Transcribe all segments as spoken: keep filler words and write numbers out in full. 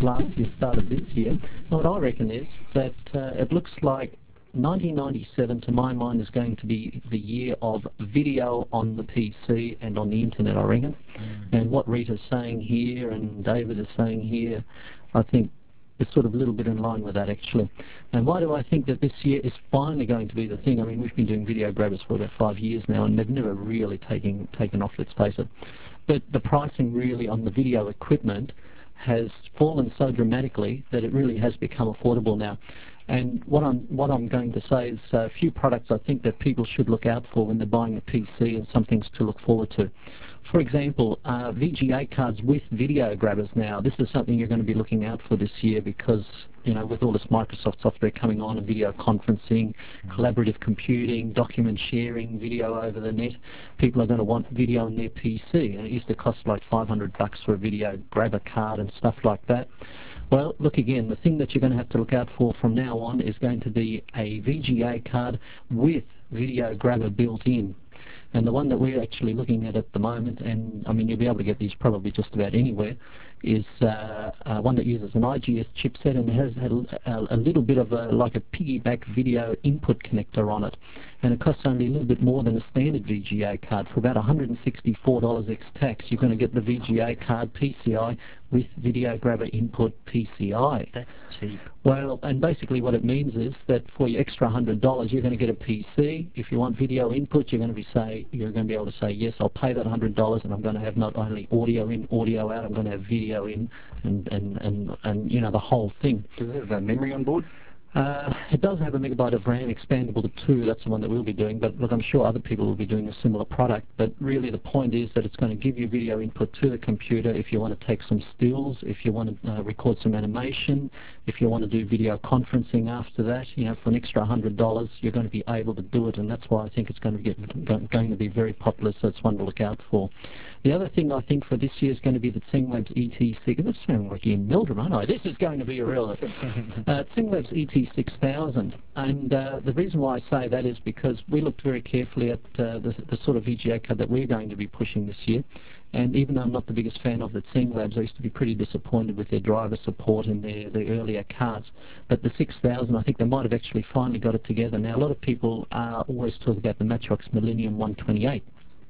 last year, start of this year. And what I reckon is that uh, it looks like nineteen ninety-seven, to my mind, is going to be the year of video on the P C and on the internet, I reckon. Mm. And what Rita's saying here and David is saying here, I think is sort of a little bit in line with that, actually. And why do I think that this year is finally going to be the thing? I mean, we've been doing video grabbers for about five years now, and they've never really taken, taken off, let's face it. But the pricing really on the video equipment has fallen so dramatically that it really has become affordable now. And what I'm what I'm going to say is a few products I think that people should look out for when they're buying a P C, and some things to look forward to. For example, uh, V G A cards with video grabbers now. This is something you're going to be looking out for this year because, you know, with all this Microsoft software coming on, and video conferencing, collaborative computing, document sharing, video over the net, people are going to want video on their P C. And it used to cost like five hundred bucks for a video grabber card and stuff like that. Well, look again, the thing that you're going to have to look out for from now on is going to be a V G A card with video grabber built in. And the one that we're actually looking at at the moment, and I mean you'll be able to get these probably just about anywhere, is uh, uh, one that uses an I G S chipset and has had a, a little bit of a, like a piggyback video input connector on it. And it costs only a little bit more than a standard V G A card. For about one hundred sixty-four dollars ex-tax, you're going to get the V G A card P C I with video grabber input P C I. That's cheap. Well, and basically what it means is that for your extra one hundred dollars, you're going to get a P C. If you want video input, you're going to be say you're going to be able to say, yes, I'll pay that one hundred dollars, and I'm going to have not only audio in, audio out, I'm going to have video in, and, and, and, and you know, the whole thing. Does it have uh, memory on board? Uh, it does have a megabyte of RAM, expandable to two. That's the one that we'll be doing. But look, I'm sure other people will be doing a similar product. But really the point is that it's going to give you video input to the computer if you want to take some stills, if you want to uh, record some animation, if you want to do video conferencing after that. You know, for an extra one hundred dollars, you're going to be able to do it. And that's why I think it's going to get going to be very popular. So it's one to look out for. The other thing I think for this year is going to be the Tsinglabs E T six. That's sounding like Ian Mildred, aren't I? This is going to be a real uh, Tsinglabs E T six thousand, and uh, the reason why I say that is because we looked very carefully at uh, the, the sort of V G A card that we're going to be pushing this year, and even though I'm not the biggest fan of the Tsinglabs, I used to be pretty disappointed with their driver support and their, their earlier cards, but the six thousand, I think they might have actually finally got it together. Now a lot of people uh, always talk about the Matrox Millennium one twenty-eight,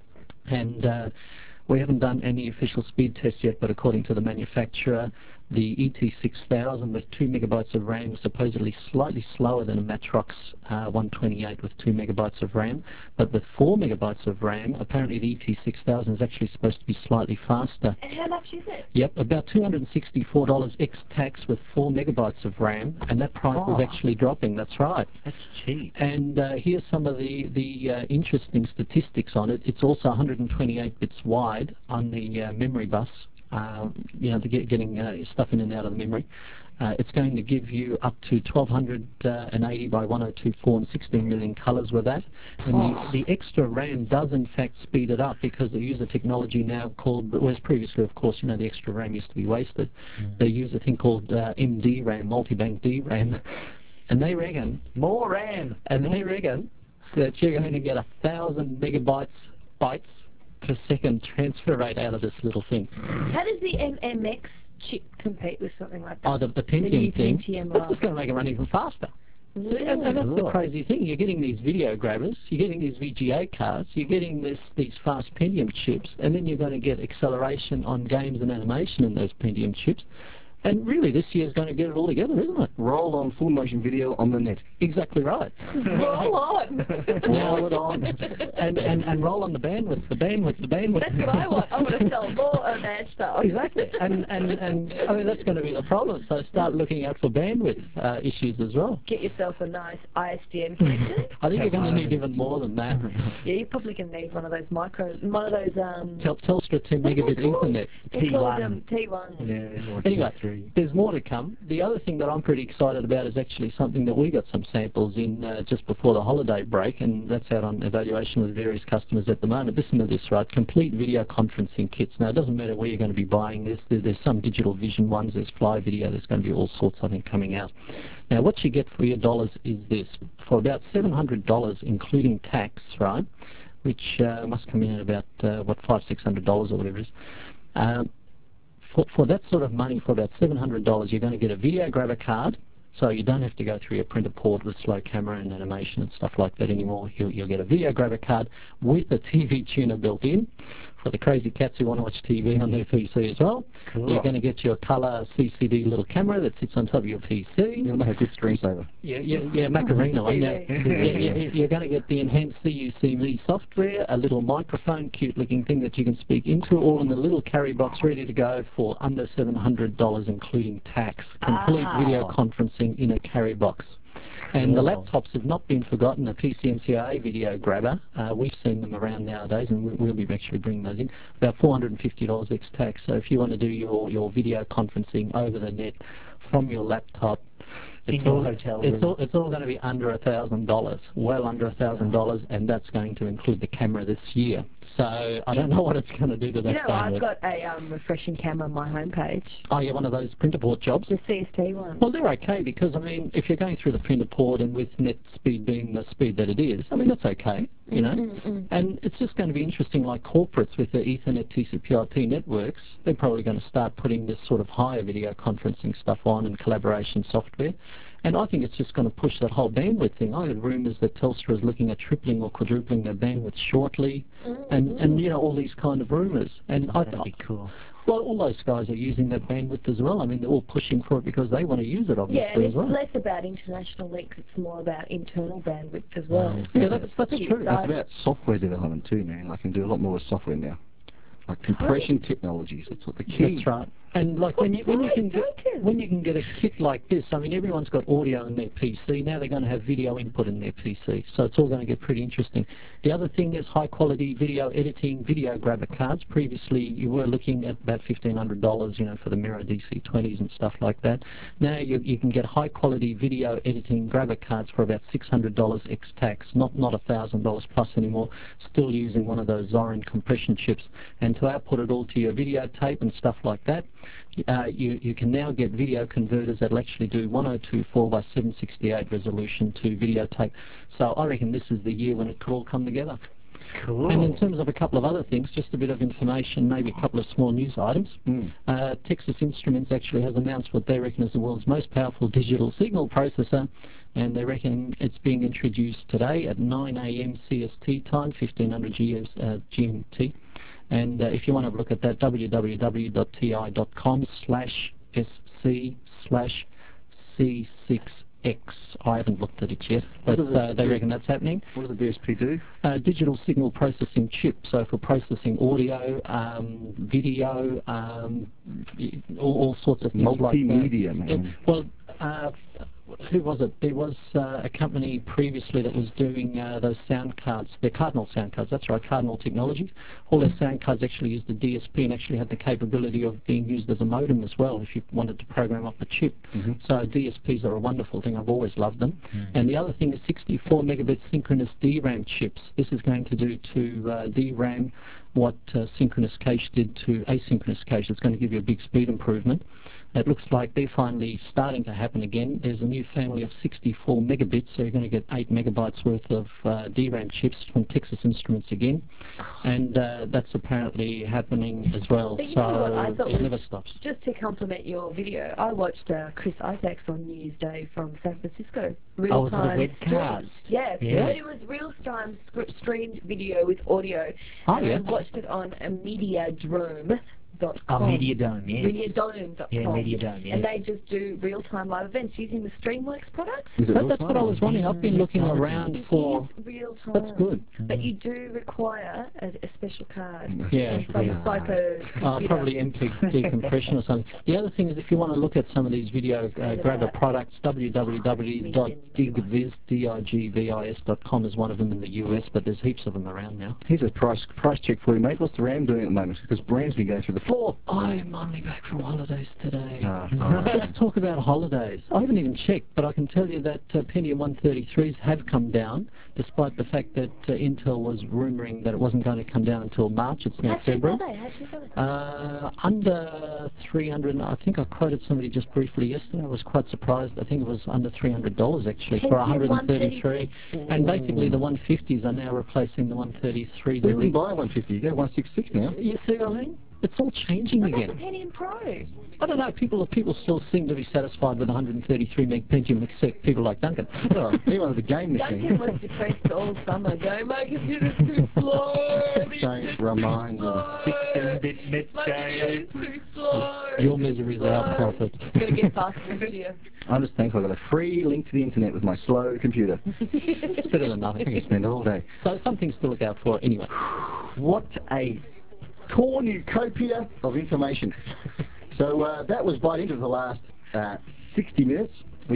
and uh, we haven't done any official speed tests yet, but according to the manufacturer, the E T six thousand with two megabytes of RAM is supposedly slightly slower than a Matrox uh, one twenty-eight with two megabytes of RAM, but with four megabytes of RAM, apparently the E T six thousand is actually supposed to be slightly faster. And how much is it? Yep, about two hundred sixty-four dollars ex-tax with four megabytes of RAM, and that price oh. is actually dropping. That's right. That's cheap. And uh, here's some of the the uh, interesting statistics on it. It's also one hundred twenty-eight bits wide on the uh, memory bus. Uh, you know, to get getting uh, stuff in and out of the memory. Uh, it's going to give you up to twelve eighty by ten twenty-four and sixteen million colours with that. And oh. the, the extra RAM does in fact speed it up because they use a technology now called, whereas previously of course, you know, the extra RAM used to be wasted. Mm. They use a thing called uh, M D RAM, multi-bank D RAM, and they reckon, more RAM, and they reckon that you're going to get a thousand megabytes, bytes, per second transfer rate out of this little thing. How does the M M X chip compete with something like that? Oh, the, the Pentium thing, Pentium that's just going to make it run even faster. Really? And, and that's the crazy thing. You're getting these video grabbers, you're getting these V G A cards, you're getting this these fast Pentium chips, and then you're going to get acceleration on games and animation in those Pentium chips. And really, this year's going to get it all together, isn't it? Roll on full motion video on the net. Exactly right. Roll on. Roll it on. And, and, and roll on the bandwidth, the bandwidth, the bandwidth. That's what I want. I want to sell more of that stuff. Exactly. And, and, and I mean, that's going to be the problem. So start looking out for bandwidth uh, issues as well. Get yourself a nice I S D N connection. I think you're going to need even more than that. Yeah, you're probably going to need one of those micro, one of those... Um, Tel Telstra two megabit Ethernet. T one. T one. Yeah, anyway. Three. There's more to come. The other thing that I'm pretty excited about is actually something that we got some samples in uh, just before the holiday break, and that's out on evaluation with various customers at the moment. Listen to this, right? Complete video conferencing kits. Now, it doesn't matter where you're going to be buying this. There, there's some digital vision ones. There's Fly Video. There's going to be all sorts, I think, coming out. Now, what you get for your dollars is this. For about seven hundred dollars, including tax, right, which uh, must come in at about, uh, what, five hundred, six hundred dollars or whatever it is, um, for, for that sort of money, for about seven hundred dollars, you're going to get a video grabber card. So you don't have to go through your printer port with slow camera and animation and stuff like that anymore. You'll, you'll get a video grabber card with a T V tuner built in for the crazy cats who want to watch T V on their P C as well. Cool. You're going to get your colour C C D little camera that sits on top of your P C. You'll make a good screensaver. Yeah, yeah, yeah, Macarena one. Yeah, yeah, yeah, you're going to get the enhanced C U C Me software, a little microphone, cute looking thing that you can speak into, all in the little carry box ready to go for under seven hundred dollars including tax. Complete Ah. video conferencing in a carry box. And the Cool. laptops have not been forgotten. A P C M C I A video grabber, uh, we've seen them around nowadays, and we- we'll be actually bringing those in. About four hundred fifty dollars ex-tax. So if you want to do your, your video conferencing over the net from your laptop, it's In your all, hotel it's room. all, it's all going to be under a thousand dollars, well under a thousand dollars, and that's going to include the camera this year. So I don't know what it's going to do to that You know, bandwidth. I've got a um, refreshing camera on my homepage. Oh, yeah, one of those printer port jobs. The C S T one. Well, they're okay because, I mean, if you're going through the printer port and with net speed being the speed that it is, I mean, that's okay, you know. Mm-mm-mm. And it's just going to be interesting, like corporates with their Ethernet T C P I P networks, they're probably going to start putting this sort of higher video conferencing stuff on and collaboration software. And I think it's just going to push that whole bandwidth thing. I heard rumours that Telstra is looking at tripling or quadrupling their bandwidth shortly, and, and you know, all these kind of rumours. And I, That'd be cool. well, all those guys are using that bandwidth as well. I mean, they're all pushing for it because they want to use it, Yeah, obviously, and as it's well. less about international links, it's more about internal bandwidth as well. Yeah, that's, that's Pretty true. It's exciting. about software development too, man. I can do a lot more with software now. Like compression technologies, that's what the key. That's right. And like when you when you Right, can get right. when you can get a kit like this, I mean, everyone's got audio in their P C. Now they're going to have video input in their P C, so it's all going to get pretty interesting. The other thing is high quality video editing, video grabber cards. Previously, you were looking at about fifteen hundred dollars, you know, for the Mirror D C twenties and stuff like that. Now you you can get high quality video editing grabber cards for about six hundred dollars ex tax, not not a thousand dollars plus anymore. Still using one of those Zorin compression chips, and to output it all to your videotape and stuff like that. Uh, you, you can now get video converters that'll actually do one oh two four by seven sixty-eight resolution to videotape. So I reckon this is the year when it could all come together. Cool. And in terms of a couple of other things, just a bit of information, maybe a couple of small news items. Mm. Uh, Texas Instruments actually has announced what they reckon is the world's most powerful digital signal processor, and they reckon it's being introduced today at nine A M C S T time, fifteen hundred G M T. And uh, if you want to have a look at that, w w w dot t i dot com slash s c slash c six x. I haven't looked at it yet, What but does it uh, they do? reckon that's happening. What does the D S P do? Uh, digital signal processing chip, so for processing audio, um, video, um, y- all, all sorts of things like that. Multimedia, man. Yeah, well, uh, who was it? There was uh, a company previously that was doing uh, those sound cards. They're Cardinal sound cards. That's right, Cardinal Technologies. All their sound cards actually used the D S P and actually had the capability of being used as a modem as well if you wanted to program up a chip. Mm-hmm. So D S Ps are a wonderful thing. I've always loved them. And the other thing is sixty-four megabit synchronous D RAM chips. This is going to do to uh, D RAM what uh, synchronous cache did to asynchronous cache. It's going to give you a big speed improvement. It looks like they're finally starting to happen again. There's a new family of sixty-four megabits, so you're going to get eight megabytes worth of uh, D RAM chips from Texas Instruments again, and uh, that's apparently happening as well. But you so know what I thought it was- never stops. Just to compliment your video, I watched uh, Chris Isaacs on New Year's Day from San Francisco. Real Oh, was it a time webcast? stream. Yeah, Yeah. but it was real time sc- streamed video with audio. Oh, and yeah. I watched it on a Mediadrome dot Oh, com. Media Dome, yes. Mediadome dot com. Yeah, Mediadome, yes. And they just do real time live events using the Streamworks products. Is it That, real that's what I time? was wondering. I've been looking around It for. is real time. That's good. But you do require a, a special card. Yeah. And some Yeah. psycho Uh, computer. probably M P decompression or something. The other thing is if you want to look at some of these video uh, grabber products, w w w dot digviz dot com is one of them in the U S, but there's heaps of them around now. Here's a price price check for you, mate. What's the RAM doing at the moment? Because Bram's been going through the floor. I'm only back from holidays today. Ah, all right. Let's talk about holidays. I haven't even checked, but I can tell you that uh, Pentium one thirty-threes have come down, despite the fact that uh, Intel was rumouring that it wasn't going to come down until March. It's now How cheap February. are they? How cheap are they? Uh, under three hundred, I think I quoted somebody just briefly yesterday. I was quite surprised. I think it was under three hundred dollars actually for Pentium one thirty-three. one And basically the one fifties are now replacing the one thirty-threes. You wouldn't buy a one fifty, you get a one sixty-six now. You see what I mean? it's all changing But that's again. Pentium Pro. I don't know. People people still seem to be satisfied with one hundred thirty-three meg Pentium, except people like Duncan. Well, anyone with a game machine. Duncan was depressed all summer, going, my computer's too slow. Don't remind me. sixteen bit My Netscape. computer's too slow. Your misery is our profit. It's going to get faster this year. I'm just thankful I got a free link to the internet with my slow computer. It's better than I can nothing. spend all day. So some things to look out for anyway. What a cornucopia of information. So uh, that was Byte Into for the last uh, sixty minutes.